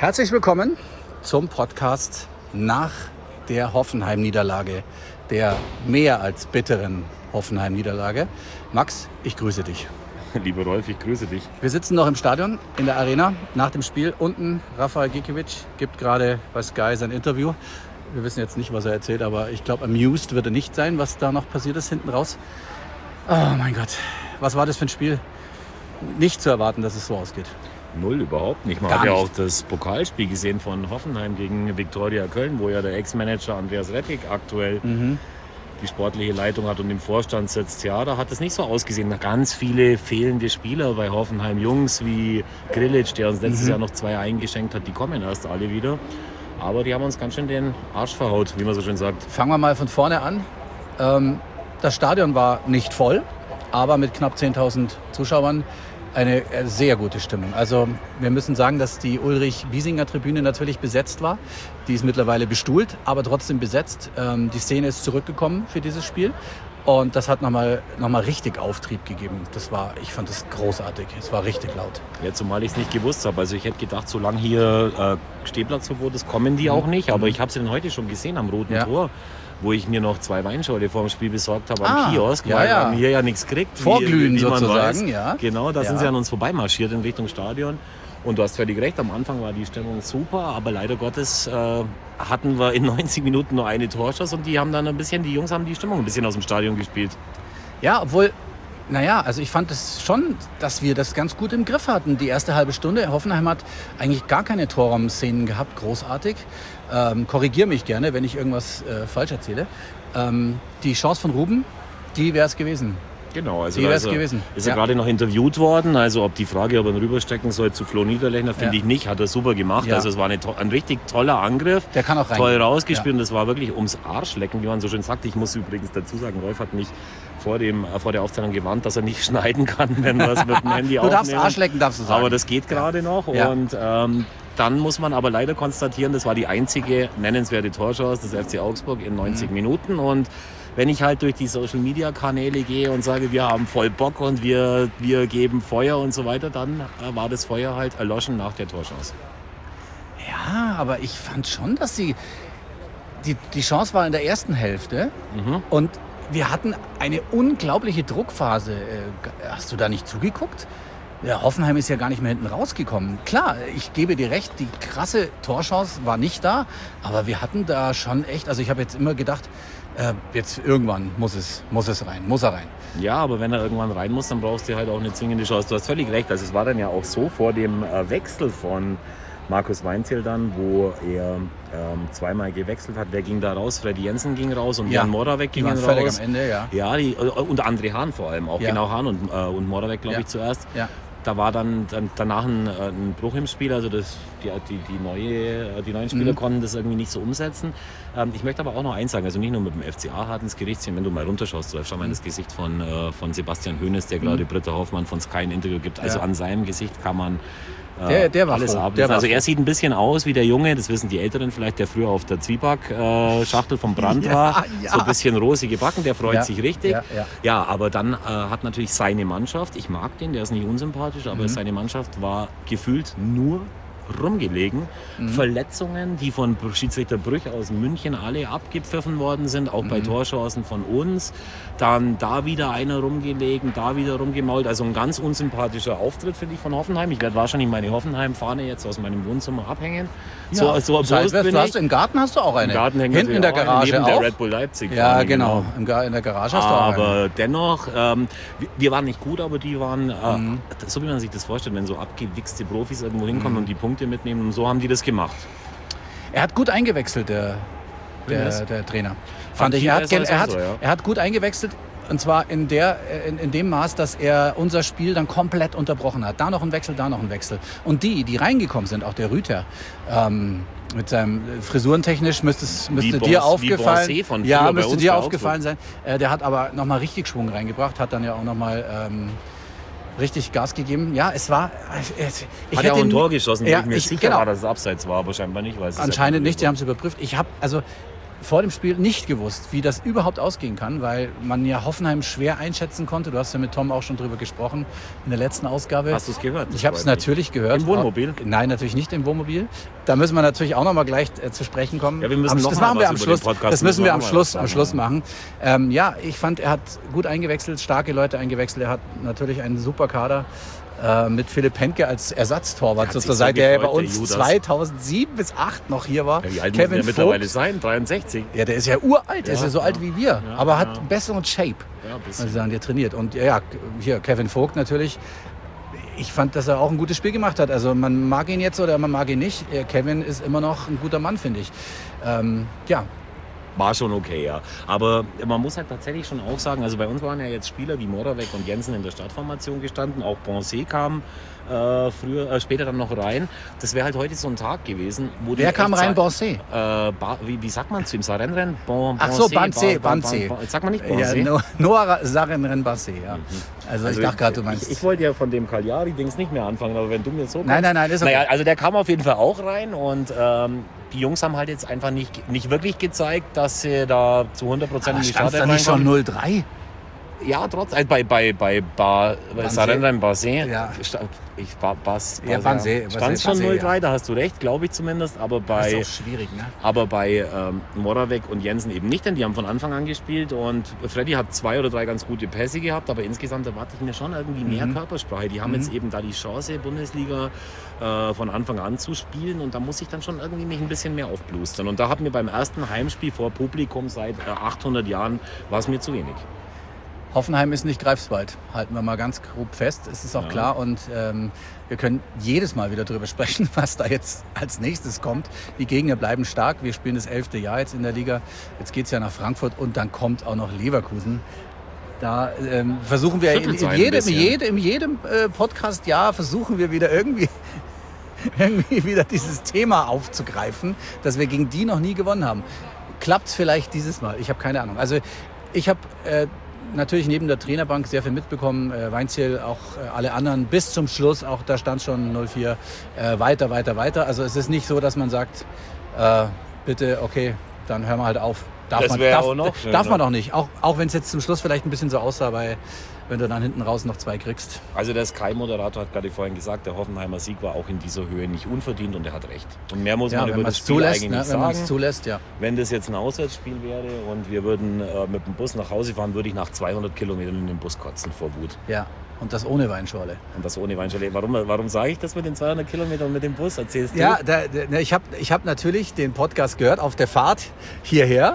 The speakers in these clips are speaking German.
Herzlich willkommen zum Podcast nach der Hoffenheim-Niederlage, der mehr als bitteren Hoffenheim-Niederlage. Max, ich grüße dich. Lieber Rolf, ich grüße dich. Wir sitzen noch im Stadion, in der Arena, nach dem Spiel. Unten Rafael Gikiewicz gibt gerade bei Sky sein Interview. Wir wissen jetzt nicht, was er erzählt, aber ich glaube, amused wird er nicht sein, was da noch passiert ist hinten raus. Oh mein Gott, was war das für ein Spiel? Nicht zu erwarten, dass es so ausgeht. Null, überhaupt nicht. Man hat ja auch das Pokalspiel gesehen von Hoffenheim gegen Viktoria Köln, wo ja der Ex-Manager Andreas Rettig aktuell die sportliche Leitung hat und im Vorstand sitzt. Ja, da hat es nicht so ausgesehen. Ganz viele fehlende Spieler bei Hoffenheim. Jungs wie Grilic, der uns letztes Jahr noch 2 eingeschenkt hat, die kommen erst alle wieder. Aber die haben uns ganz schön den Arsch verhaut, wie man so schön sagt. Fangen wir mal von vorne an. Das Stadion war nicht voll, aber mit knapp 10.000 Zuschauern eine sehr gute Stimmung. Also wir müssen sagen, dass die Ulrich-Wiesinger-Tribüne natürlich besetzt war. Die ist mittlerweile bestuhlt, aber trotzdem besetzt. Die Szene ist zurückgekommen für dieses Spiel. Und das hat nochmal richtig Auftrieb gegeben. Ich fand das großartig. Es war richtig laut. Ja, zumal ich es nicht gewusst habe. Also ich hätte gedacht, solange hier Stehplatzverbot ist, kommen die auch nicht. Aber ich habe sie dann heute schon gesehen am Roten Tor, wo ich mir noch 2 Weinschorle vor dem Spiel besorgt habe am Kiosk, weil wir haben hier ja nichts gekriegt. Vorglühen wie man sozusagen, weiß. ja. Genau, da sind sie an uns vorbeimarschiert in Richtung Stadion. Und du hast völlig recht, am Anfang war die Stimmung super, aber leider Gottes hatten wir in 90 Minuten nur eine Torschuss und die Jungs haben die Stimmung ein bisschen aus dem Stadion gespielt. Ja, obwohl, also ich fand es schon, dass wir das ganz gut im Griff hatten. Die erste halbe Stunde, Hoffenheim hat eigentlich gar keine Torraum-Szenen gehabt, großartig. Korrigiere mich gerne, wenn ich irgendwas falsch erzähle. Die Chance von Ruben, die wäre es gewesen. Genau, also die ist er gerade noch interviewt worden. Also ob er ihn rüberstecken soll zu Flo Niederlechner, finde ich nicht. Hat er super gemacht. Ja. Also es war ein richtig toller Angriff. Der kann auch rein. Toll rausgespielt und das war wirklich ums Arschlecken, wie man so schön sagt. Ich muss übrigens dazu sagen, Rolf hat mich vor der Aufzeichnung gewarnt, dass er nicht schneiden kann, wenn wir es mit dem Handy aufnehmen. Du darfst Arschlecken, darfst du sagen. Aber das geht gerade noch und dann muss man aber leider konstatieren, das war die einzige nennenswerte Torchance des FC Augsburg in 90 Minuten. Und wenn ich halt durch die Social-Media-Kanäle gehe und sage, wir haben voll Bock und wir geben Feuer und so weiter, dann war das Feuer halt erloschen nach der Torchance. Ja, aber ich fand schon, dass die Chance war in der ersten Hälfte und wir hatten eine unglaubliche Druckphase. Hast du da nicht zugeguckt? Ja, Hoffenheim ist ja gar nicht mehr hinten rausgekommen. Klar, ich gebe dir recht, die krasse Torchance war nicht da, aber wir hatten da schon echt, also ich habe jetzt immer gedacht, jetzt irgendwann muss er rein. Ja, aber wenn er irgendwann rein muss, dann brauchst du halt auch eine zwingende Chance. Du hast völlig recht, also es war dann ja auch so vor dem Wechsel von Markus Weinzierl dann, wo er 2-mal gewechselt hat. Wer ging da raus? Freddy Jensen ging raus und Jan Moravec ging raus. Völlig am Ende, ja. Ja, und André Hahn vor allem auch. Ja. Genau, Hahn und Moravec, glaube ich, zuerst. Ja. Da war dann danach ein Bruch im Spiel, also die neuen Spieler konnten das irgendwie nicht so umsetzen. Ich möchte aber auch noch eins sagen, also nicht nur mit dem FCA hart ins Gericht ziehen, wenn du mal runterschaust, schau mal in das Gesicht von Sebastian Hoeneß, der gerade Britta Hoffmann von Sky ein Interview gibt. Also an seinem Gesicht kann man der war alles ab. Also er sieht ein bisschen aus wie der Junge, das wissen die Älteren vielleicht, der früher auf der Zwieback-Schachtel vom Brand war. So ein bisschen rosige Backen, der freut sich richtig. Ja, aber dann hat natürlich seine Mannschaft, ich mag den, der ist nicht unsympathisch, aber seine Mannschaft war gefühlt nur rumgelegen. Verletzungen, die von Schiedsrichter Brüch aus München alle abgepfiffen worden sind, auch bei Torchancen von uns. Dann da wieder einer rumgelegen, da wieder rumgemault. Also ein ganz unsympathischer Auftritt, finde ich, von Hoffenheim. Ich werde wahrscheinlich meine Hoffenheim-Fahne jetzt aus meinem Wohnzimmer abhängen. Ja, so im Garten hast du auch eine. Im Garten hängt hinten in der Garage neben auch. der Red Bull Leipzig. Ja, genau. In der Garage hast du auch eine. Aber dennoch, wir waren nicht gut, aber die waren, so wie man sich das vorstellt, wenn so abgewichste Profis irgendwo hinkommen und die Punkte mitnehmen. Und so haben die das gemacht. Er hat gut eingewechselt, der Trainer. Fand ich. Er hat gut eingewechselt. Und zwar in dem Maß, dass er unser Spiel dann komplett unterbrochen hat. Da noch ein Wechsel, da noch ein Wechsel. Und die reingekommen sind, auch der Rüther, mit seinem frisurentechnisch müsste dir aufgefallen sein. Der hat aber nochmal richtig Schwung reingebracht, hat dann ja auch nochmal richtig Gas gegeben. Ja, es war... Hat ja auch ein Tor geschossen, wo ich mir sicher war, dass es abseits war, aber scheinbar nicht. Weil es anscheinend nicht, sie haben es überprüft. vor dem Spiel nicht gewusst, wie das überhaupt ausgehen kann, weil man ja Hoffenheim schwer einschätzen konnte. Du hast ja mit Tom auch schon drüber gesprochen in der letzten Ausgabe. Hast du es gehört? Ich habe es natürlich gehört. Im Wohnmobil? Nein, natürlich nicht im Wohnmobil. Da müssen wir natürlich auch noch mal gleich zu sprechen kommen. Ja, wir müssen das machen wir am Schluss. Das müssen wir am Schluss machen. Ja, ich fand, er hat gut eingewechselt, starke Leute eingewechselt. Er hat natürlich einen super Kader. Mit Philipp Henke als Ersatztorwart sozusagen, der bei uns Judas 2007 bis 2008 noch hier war. Ja, wie alt Kevin muss der mittlerweile sein? 63? Ja, der ist ja uralt, der ist ja so alt wie wir, aber hat einen besseren Shape. Ja, also sagen, der trainiert. Und ja, hier Kevin Vogt natürlich. Ich fand, dass er auch ein gutes Spiel gemacht hat. Also man mag ihn jetzt oder man mag ihn nicht. Kevin ist immer noch ein guter Mann, finde ich. Ja. War schon okay, ja. Aber man muss halt tatsächlich schon auch sagen, also bei uns waren ja jetzt Spieler wie Moravec und Jensen in der Startformation gestanden. Auch Bonset kam später dann noch rein. Das wäre halt heute so ein Tag gewesen, wo Wer kam rein? Bonset? Wie sagt man zu ihm? Sarenren? Ach so, Banse. Sagt man nicht Bonset? Ja, Noah Sarenren Banse, ja. Also ich dachte gerade, du meinst... Ich wollte ja von dem Cagliari-Dings nicht mehr anfangen, aber wenn du mir so kommst... Nein, ist okay. Naja, also der kam auf jeden Fall auch rein und die Jungs haben halt jetzt einfach nicht wirklich gezeigt, dass sie da zu 100% in die Startelf reinkommen. Nicht schon 0-3? Ja, trotz. Also bei Sarenren Basé. Ja. Stand schon 0-3, da hast du recht, glaube ich zumindest. Aber das ist auch schwierig, ne? Aber bei Moravec und Jensen eben nicht, denn die haben von Anfang an gespielt. Und Freddy hat 2 oder 3 ganz gute Pässe gehabt, aber insgesamt erwarte ich mir schon irgendwie mehr Körpersprache. Die haben jetzt eben da die Chance, Bundesliga von Anfang an zu spielen. Und da muss ich dann schon irgendwie mich ein bisschen mehr aufblustern. Und da hat mir beim ersten Heimspiel vor Publikum seit 800 Jahren war es mir zu wenig. Hoffenheim ist nicht Greifswald, halten wir mal ganz grob fest, es ist auch klar. Und wir können jedes Mal wieder darüber sprechen, was da jetzt als nächstes kommt. Die Gegner bleiben stark, wir spielen das 11. Jahr jetzt in der Liga. Jetzt geht es ja nach Frankfurt und dann kommt auch noch Leverkusen. Da versuchen wir in jedem Podcast-Jahr versuchen wir wieder irgendwie wieder dieses Thema aufzugreifen, dass wir gegen die noch nie gewonnen haben. Klappt es vielleicht dieses Mal? Ich habe keine Ahnung. Also ich habe... natürlich neben der Trainerbank sehr viel mitbekommen. Weinziel, auch alle anderen bis zum Schluss, auch da stand schon 0-4, weiter. Also es ist nicht so, dass man sagt, bitte, okay, dann hören wir halt auf. Darf man doch nicht. Auch wenn es jetzt zum Schluss vielleicht ein bisschen so aussah, weil wenn du dann hinten raus noch 2 kriegst. Also der Sky-Moderator hat gerade vorhin gesagt, der Hoffenheimer Sieg war auch in dieser Höhe nicht unverdient und er hat recht. Und mehr muss man über das Spiel eigentlich nicht sagen. Wenn man es zulässt, ja. Wenn das jetzt ein Auswärtsspiel wäre und wir würden mit dem Bus nach Hause fahren, würde ich nach 200 Kilometern in den Bus kotzen vor Wut. Ja. Und das ohne Weinschorle. Warum sage ich das mit den 200 Kilometern mit dem Bus? Erzählst du? Ja, ich hab natürlich den Podcast gehört auf der Fahrt hierher.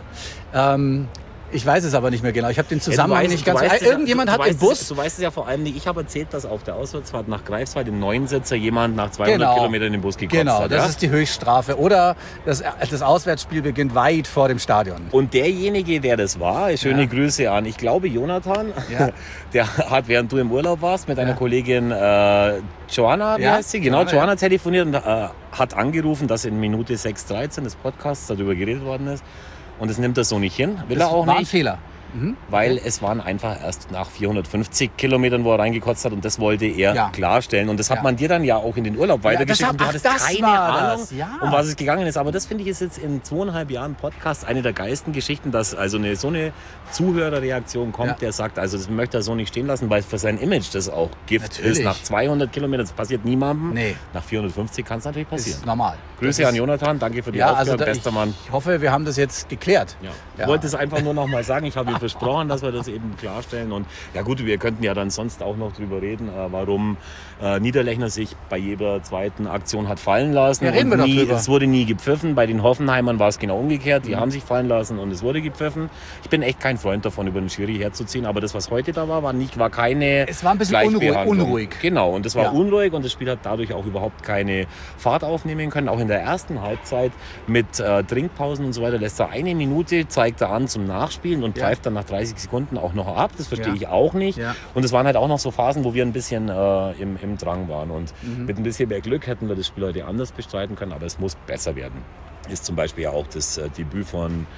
Ich weiß es aber nicht mehr genau. Ich habe den Zusammenhang nicht ganz... Irgendjemand hat den Bus... Du weißt es ja vor allem nicht. Ich habe erzählt, dass auf der Auswärtsfahrt nach Greifswald im Neunsitzer jemand nach 200 Kilometern in den Bus gekotzt hat. Genau, das ist die Höchststrafe. Oder das Auswärtsspiel beginnt weit vor dem Stadion. Und derjenige, der das war, schöne Grüße an, ich glaube Jonathan, der hat, während du im Urlaub warst, mit einer Kollegin Joanna, wie heißt sie? Genau, Joanna telefoniert und hat angerufen, dass in Minute 6:13 des Podcasts darüber geredet worden ist. Und das nimmt er so nicht hin. Will er auch nicht. Das war ein Fehler. Weil es waren einfach erst nach 450 Kilometern, wo er reingekotzt hat und das wollte er klarstellen. Und das hat man dir dann ja auch in den Urlaub weitergeschickt und du hattest keine Ahnung, um was es gegangen ist. Aber das finde ich ist jetzt in 2,5 Jahren Podcast eine der geilsten Geschichten, dass also so eine Zuhörerreaktion kommt, der sagt, also das möchte er so nicht stehen lassen, weil für sein Image das auch Gift ist. Nach 200 Kilometern, das passiert niemandem. Nee. Nach 450 kann es natürlich passieren. Das ist normal. Grüße an Jonathan, danke für die Aufgabe, bester Mann. Ich hoffe, wir haben das jetzt geklärt. Ich wollte es einfach nur noch mal sagen, ich habe ihm versprochen, dass wir das eben klarstellen. Und ja gut, wir könnten ja dann sonst auch noch drüber reden, warum Niederlechner sich bei jeder zweiten Aktion hat fallen lassen. Ja, reden wir doch drüber. Es wurde nie gepfiffen. Bei den Hoffenheimern war es genau umgekehrt. Die haben sich fallen lassen und es wurde gepfiffen. Ich bin echt kein Freund davon, über den Schiri herzuziehen. Aber das, was heute da war, war keine Es war ein bisschen unruhig. Genau, und es war unruhig und das Spiel hat dadurch auch überhaupt keine Fahrt aufnehmen können. Auch in der ersten Halbzeit mit Trinkpausen und so weiter lässt er 1 Minute, zeigt er an zum Nachspielen und pfeift dann nach 30 Sekunden auch noch ab. Das verstehe ich auch nicht. Ja. Und es waren halt auch noch so Phasen, wo wir ein bisschen im Drang waren. Und mit ein bisschen mehr Glück hätten wir das Spiel heute anders bestreiten können, aber es muss besser werden. ist zum Beispiel ja auch das Debüt von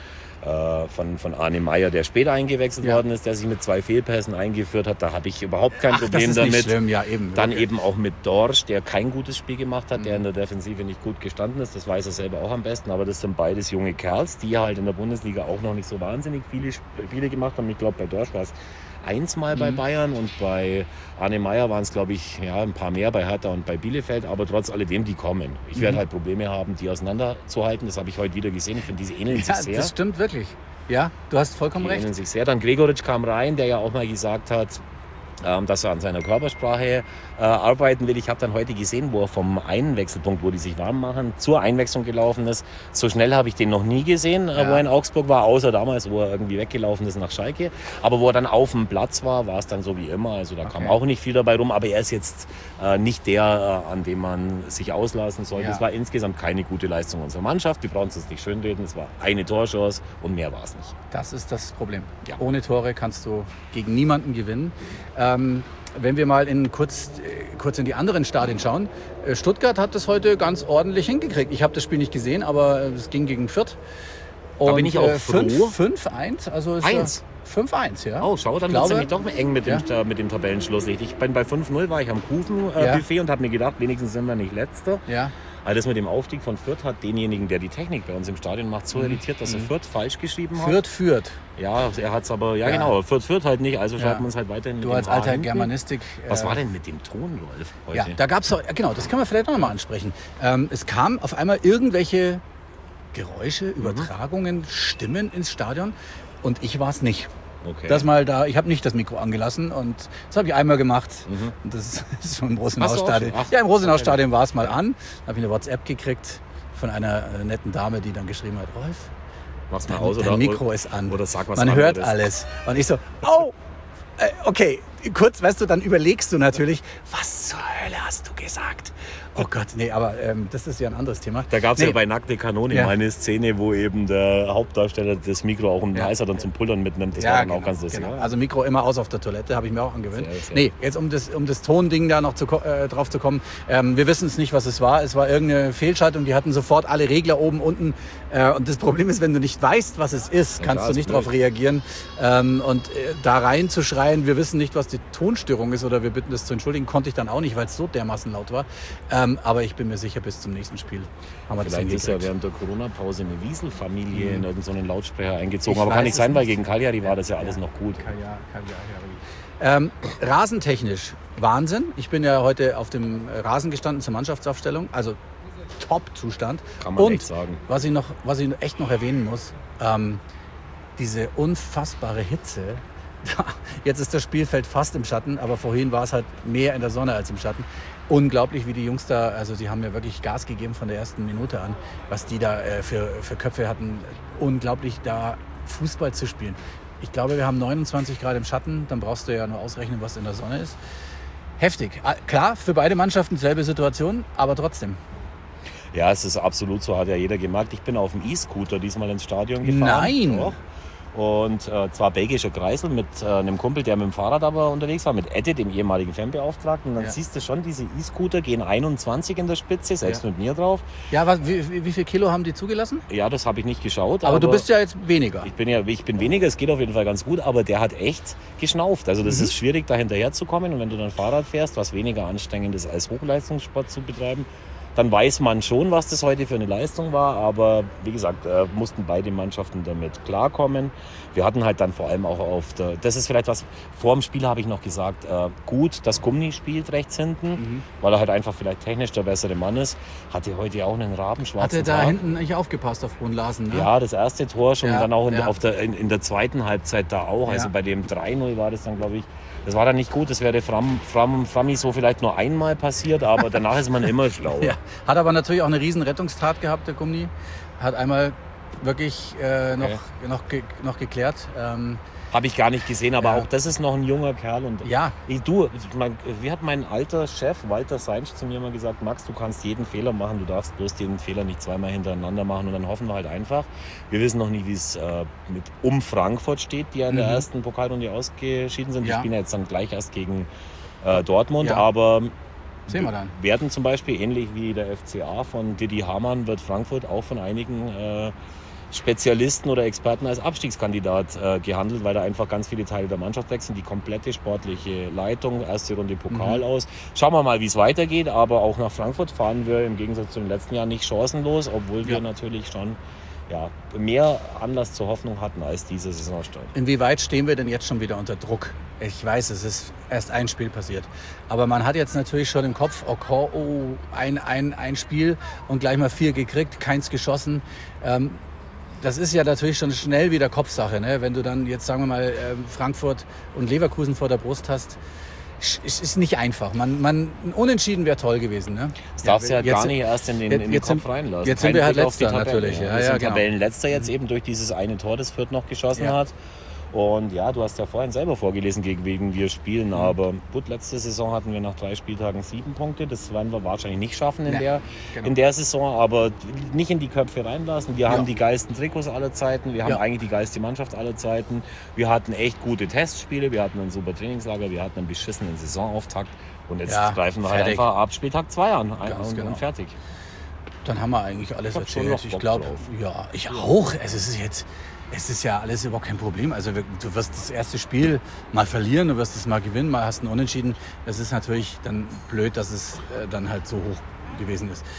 Arne Meyer, der später eingewechselt worden ist, der sich mit 2 Fehlpässen eingeführt hat. Da habe ich überhaupt kein Problem damit. Nicht schlimm. Ja, eben. Dann eben auch mit Dorsch, der kein gutes Spiel gemacht hat, der in der Defensive nicht gut gestanden ist. Das weiß er selber auch am besten. Aber das sind beides junge Kerls, die halt in der Bundesliga auch noch nicht so wahnsinnig viele Spiele gemacht haben. Ich glaube, bei Dorsch war es 1 Mal bei Bayern und bei Arne Meyer waren es, glaube ich, ein paar mehr bei Hertha und bei Bielefeld, aber trotz alledem, die kommen. Ich werde halt Probleme haben, die auseinanderzuhalten. Das habe ich heute wieder gesehen. Ich finde, diese ähneln sich sehr. Ja, das stimmt wirklich. Ja, du hast vollkommen recht. Die ähneln sich sehr. Dann Gregoritsch kam rein, der ja auch mal gesagt hat, dass er an seiner Körpersprache arbeiten will. Ich habe dann heute gesehen, wo er vom Einwechselpunkt, wo die sich warm machen, zur Einwechslung gelaufen ist. So schnell habe ich den noch nie gesehen, wo er in Augsburg war, außer damals, wo er irgendwie weggelaufen ist nach Schalke. Aber wo er dann auf dem Platz war es dann so wie immer. Also da kam auch nicht viel dabei rum. Aber er ist jetzt nicht der, an dem man sich auslassen sollte. Es war insgesamt keine gute Leistung unserer Mannschaft. Wir brauchen es uns nicht schönreden. Es war eine Torchance und mehr war es nicht. Das ist das Problem. Ja. Ohne Tore kannst du gegen niemanden gewinnen. Wenn wir mal kurz in die anderen Stadien schauen. Stuttgart hat das heute ganz ordentlich hingekriegt. Ich habe das Spiel nicht gesehen, aber es ging gegen Fürth. Und da bin ich auch froh. 5-1. Also 5-1, ja. Oh, schau, dann wird es nämlich doch eng mit dem Tabellenschlusslicht. Ich bin bei 5-0, war ich am Kuchen-Buffet und habe mir gedacht, wenigstens sind wir nicht Letzter. Ja. Also das mit dem Aufstieg von Fürth hat denjenigen, der die Technik bei uns im Stadion macht, so irritiert, dass er Fürth falsch geschrieben hat. Fürth. Ja, er hat es aber, genau, Fürth halt nicht, also schreibt man es halt weiterhin mit dem als alter Germanistik. Was war denn mit dem Ton, Rolf, heute? Ja, da gab es, genau, das können wir vielleicht noch mal ansprechen. Es kam auf einmal irgendwelche Geräusche, Übertragungen, Stimmen ins Stadion und ich war es nicht. Okay. Ich habe nicht das Mikro angelassen und das habe ich einmal gemacht. Und das ist schon im Rosenhaus-Stadion. Ja, im Rosenhaus-Stadion war es mal an. Da habe ich eine WhatsApp gekriegt von einer netten Dame, die dann geschrieben hat, Rolf, mach's mal aus, dein Mikro ist an. Oder sag was Man hört alles. Und ich so, okay, kurz, weißt du, dann überlegst du natürlich, was zur Hölle hast du gesagt? Oh Gott, nee, aber das ist ja ein anderes Thema. Da gab es ja bei Nackte Kanone mal eine Szene, wo eben der Hauptdarsteller das Mikro auch im Hals hat und zum Pullern mitnimmt. Das war dann auch ganz lustig. Genau. Also Mikro immer aus auf der Toilette, habe ich mir auch angewöhnt. Sehr. Nee, jetzt um das Tonding da noch drauf zu kommen. Wir wissen es nicht, was es war. Es war irgendeine Fehlschaltung. Die hatten sofort alle Regler oben, unten. Und das Problem ist, wenn du nicht weißt, was es ist, kannst du nicht darauf reagieren. Da reinzuschreien, wir wissen nicht, was die Tonstörung ist oder wir bitten das zu entschuldigen, konnte ich dann auch nicht, weil es so dermaßen laut war. Aber ich bin mir sicher, bis zum nächsten Spiel haben wir das hingekriegt. Vielleicht ist ja während der Corona-Pause eine Wiesel-Familie in irgendeinen Lautsprecher eingezogen. Aber kann nicht sein, weil gegen Cagliari war das ja alles noch gut. Rasentechnisch Wahnsinn. Ich bin ja heute auf dem Rasen gestanden zur Mannschaftsaufstellung. Also Top-Zustand. Kann man echt sagen. Was ich echt noch erwähnen muss, diese unfassbare Hitze. Jetzt ist das Spielfeld fast im Schatten, aber vorhin war es halt mehr in der Sonne als im Schatten. Unglaublich, wie die Jungs da, also sie haben ja wirklich Gas gegeben von der ersten Minute an, was die da für Köpfe hatten. Unglaublich, da Fußball zu spielen. Ich glaube, wir haben 29 Grad im Schatten, dann brauchst du ja nur ausrechnen, was in der Sonne ist. Heftig. Klar, für beide Mannschaften selbe Situation, aber trotzdem. Ja, es ist absolut so, hat ja jeder gemerkt. Ich bin auf dem E-Scooter diesmal ins Stadion gefahren. Nein! Doch. Und zwar belgischer Kreisel mit einem Kumpel, der mit dem Fahrrad aber unterwegs war, mit Edde, dem ehemaligen Fanbeauftragten. Und dann siehst du schon, diese E-Scooter gehen 21 in der Spitze, selbst mit mir drauf. Ja, wie viel Kilo haben die zugelassen? Ja, das habe ich nicht geschaut. Aber du bist ja jetzt weniger. Ich bin weniger, es geht auf jeden Fall ganz gut, aber der hat echt geschnauft. Also das ist schwierig, da hinterher zu kommen. Und wenn du dann Fahrrad fährst, was weniger anstrengend ist, als Hochleistungssport zu betreiben, dann weiß man schon, was das heute für eine Leistung war. Aber wie gesagt, mussten beide Mannschaften damit klarkommen. Wir hatten halt dann vor allem auch das ist vielleicht was, vor dem Spiel habe ich noch gesagt, gut, dass Gummi spielt rechts hinten, weil er halt einfach vielleicht technisch der bessere Mann ist. Hatte heute auch einen rabenschwarzen Hat er da hinten nicht aufgepasst auf Brun Larsen, ne? Ja, das erste Tor schon, dann auch in der zweiten Halbzeit da auch. Ja. Also bei dem 3-0 war das dann, glaube ich, das war dann nicht gut. Das wäre Frammi so vielleicht nur einmal passiert, aber danach ist man immer schlauer. Ja. Hat aber natürlich auch eine riesen Rettungstat gehabt, der Gummi. Hat einmal wirklich noch geklärt. Habe ich gar nicht gesehen, aber auch das ist noch ein junger Kerl. Und wie hat mein alter Chef Walter Seinsch zu mir mal gesagt, Max, du kannst jeden Fehler machen, du darfst bloß den Fehler nicht zweimal hintereinander machen. Und dann hoffen wir halt einfach. Wir wissen noch nie, wie es mit Frankfurt steht, die ja in der ersten Pokalrunde ausgeschieden sind. Die spielen ja jetzt dann gleich erst gegen Dortmund, aber Sehen wir dann. Werden zum Beispiel, ähnlich wie der FCA von Didi Hamann, wird Frankfurt auch von einigen Spezialisten oder Experten als Abstiegskandidat gehandelt, weil da einfach ganz viele Teile der Mannschaft wechseln. Die komplette sportliche Leitung, erste Runde Pokal aus. Schauen wir mal, wie es weitergeht, aber auch nach Frankfurt fahren wir im Gegensatz zu den letzten Jahren nicht chancenlos, obwohl wir natürlich schon mehr Anlass zur Hoffnung hatten als diese Saisonstart. Inwieweit stehen wir denn jetzt schon wieder unter Druck? Ich weiß, es ist erst ein Spiel passiert. Aber man hat jetzt natürlich schon im Kopf, ein Spiel und gleich mal 4 gekriegt, keins geschossen. Das ist ja natürlich schon schnell wieder Kopfsache, ne? Wenn du dann jetzt, sagen wir mal, Frankfurt und Leverkusen vor der Brust hast. Es ist nicht einfach. Ein Unentschieden wäre toll gewesen. Ne? Das darfst du ja gar nicht erst in den Kopf reinlassen. Jetzt sind wir halt Letzter natürlich. Wir sind Tabellenletzter jetzt eben durch dieses eine Tor, das Fürth noch geschossen hat. Und ja, du hast ja vorhin selber vorgelesen, gegen wen wir spielen. Aber gut, letzte Saison hatten wir nach 3 Spieltagen 7 Punkte. Das werden wir wahrscheinlich nicht schaffen in der Saison. Aber nicht in die Köpfe reinlassen. Wir haben die geilsten Trikots aller Zeiten. Wir haben eigentlich die geilste Mannschaft aller Zeiten. Wir hatten echt gute Testspiele. Wir hatten ein super Trainingslager. Wir hatten einen beschissenen Saisonauftakt. Und jetzt greifen wir halt einfach ab Spieltag 2 an und fertig. Dann haben wir eigentlich alles erzählt. Ich glaube, ich auch. Es ist ja alles überhaupt kein Problem. Also du wirst das erste Spiel mal verlieren, du wirst es mal gewinnen, mal hast einen Unentschieden. Das ist natürlich dann blöd, dass es dann halt so hoch gewesen ist.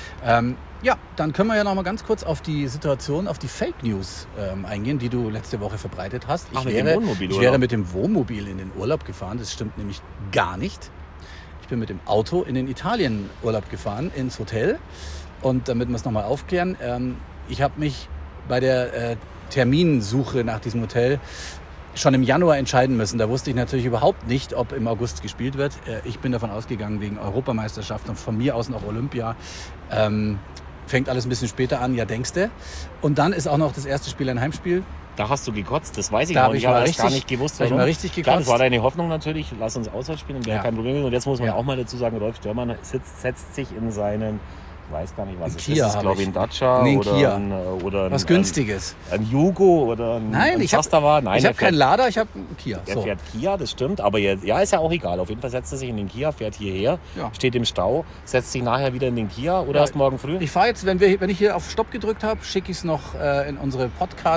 Dann können wir ja noch mal ganz kurz auf die Situation, auf die Fake News eingehen, die du letzte Woche verbreitet hast. Ich wäre mit dem Wohnmobil in den Urlaub gefahren. Das stimmt nämlich gar nicht. Ich bin mit dem Auto in den Italien Urlaub gefahren, ins Hotel. Und damit wir es noch mal aufklären, ich habe mich bei der Terminsuche nach diesem Hotel schon im Januar entscheiden müssen. Da wusste ich natürlich überhaupt nicht, ob im August gespielt wird. Ich bin davon ausgegangen, wegen Europameisterschaft und von mir aus noch Olympia. Fängt alles ein bisschen später an, denkste. Und dann ist auch noch das erste Spiel ein Heimspiel. Da hast du gekotzt, das weiß ich noch. Ich habe gar nicht gewusst, warum. Da habe ich mal richtig gekotzt. Klar, das war deine Hoffnung natürlich, lass uns auswärts spielen, wäre kein Problem. Und jetzt muss man auch mal dazu sagen, Rolf Störmann setzt sich in seinen... Ich weiß gar nicht, was es ist. Das ist, glaube ich, ein Dacia oder was Günstiges. Ein Jugo oder ein Zastava. Nein, ich habe keinen Lader, ich habe einen Kia. Er fährt Kia, das stimmt. Aber ist ja auch egal. Auf jeden Fall setzt er sich in den Kia, fährt hierher, steht im Stau, setzt sich nachher wieder in den Kia oder erst morgen früh? Ich fahre jetzt, wenn ich hier auf Stopp gedrückt habe, schicke ich es noch in unsere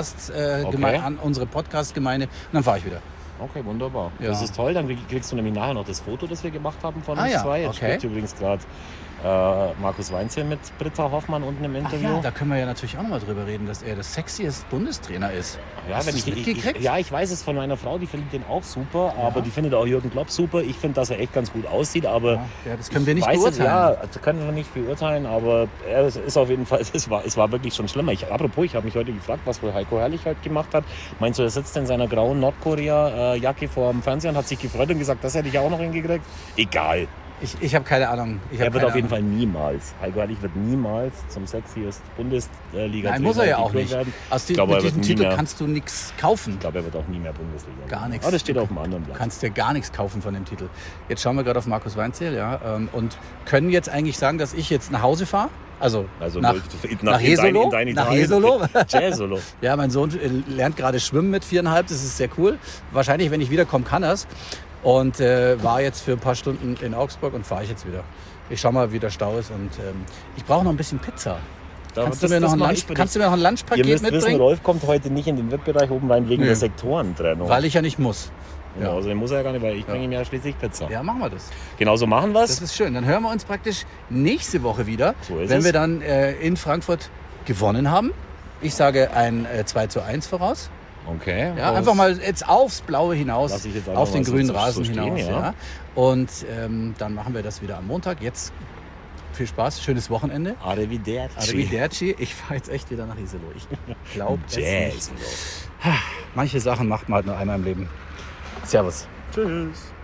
an unsere Podcast-Gemeinde und dann fahre ich wieder. Okay, wunderbar. Ja. Das ist toll. Dann kriegst du nämlich nachher noch das Foto, das wir gemacht haben von uns zwei. Jetzt spricht übrigens gerade Markus Weinzel mit Britta Hoffmann unten im Interview. Da können wir ja natürlich auch noch mal drüber reden, dass er das sexiest Bundestrainer ist. Ja, ich weiß es von meiner Frau, die findet den auch super, aber die findet auch Jürgen Klopp super. Ich finde, dass er echt ganz gut aussieht, aber das können wir nicht beurteilen. Das können wir nicht beurteilen, aber es ist auf jeden Fall, es war wirklich schon schlimmer. Ich habe mich heute gefragt, was wohl Heiko Herrlich heute gemacht hat. Meinst du, er sitzt in seiner grauen Nordkorea-Jacke vor dem Fernseher und hat sich gefreut und gesagt, das hätte ich auch noch hingekriegt? Egal. Ich habe keine Ahnung. Er wird auf jeden Fall niemals, Heiko Herrlich wird niemals zum sexiest Bundesliga-Trainer. Nein, muss er ja auch nicht. Mit diesem Titel kannst du nichts kaufen. Ich glaube, er wird auch nie mehr Bundesliga. Gar nichts. Aber das steht auf dem anderen Blatt. Du kannst dir gar nichts kaufen von dem Titel. Jetzt schauen wir gerade auf Markus Weinzel, und können jetzt eigentlich sagen, dass ich jetzt nach Hause fahre. Also nach Jesolo. Nach Jesolo. Ja, mein Sohn lernt gerade schwimmen mit 4,5. Das ist sehr cool. Wahrscheinlich, wenn ich wiederkomme, kann er es. Und war jetzt für ein paar Stunden in Augsburg und fahre ich jetzt wieder. Ich schaue mal, wie der Stau ist. Und ich brauche noch ein bisschen Pizza. Kannst du mir noch ein Lunchpaket mitbringen? Wissen, Rolf kommt heute nicht in den VIP-Bereich oben rein wegen der Sektorentrennung. Weil ich ja nicht muss. Ja. Außerdem muss er ja gar nicht, weil ich bringe ihm ja schließlich Pizza. Ja, machen wir das. Genauso machen wir es. Das ist schön. Dann hören wir uns praktisch nächste Woche wieder, wenn wir dann in Frankfurt gewonnen haben. Ich sage ein 2:1 voraus. Okay. Ja, einfach mal jetzt aufs Blaue hinaus, auf den grünen Rasen hinaus. Ja. Und dann machen wir das wieder am Montag. Jetzt viel Spaß, schönes Wochenende. Arrivederci. Ich fahre jetzt echt wieder nach Jesolo. Ich glaube es nicht. Manche Sachen macht man halt nur einmal im Leben. Servus. Tschüss.